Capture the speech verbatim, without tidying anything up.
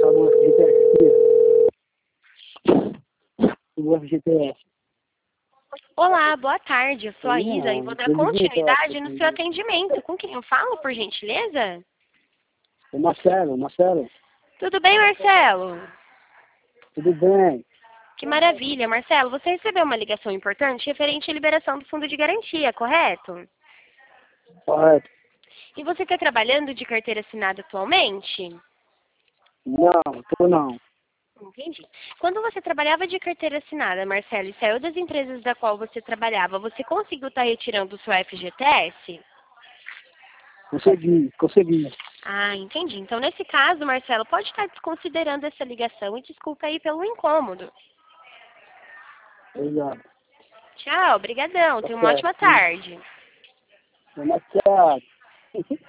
no F G T S. No F G T S. Olá, boa tarde. Eu sou a Isa e vou dar Não, continuidade no seu atendimento. Com quem eu falo, por gentileza? O Marcelo, Marcelo, Tudo bem, Marcelo? tudo bem? Que maravilha. Marcelo, você recebeu uma ligação importante referente à liberação do fundo de garantia, correto? Correto. E você está trabalhando de carteira assinada atualmente? Não, tô não. Entendi. Quando você trabalhava de carteira assinada, Marcelo, e saiu das empresas da qual você trabalhava, você conseguiu estar retirando o seu F G T S? Consegui, consegui. Ah, entendi. Então, nesse caso, Marcelo, pode estar desconsiderando essa ligação e desculpa aí pelo incômodo. Obrigado. Tchau, brigadão. Tá Tenha uma certo. ótima tarde. Marcelo.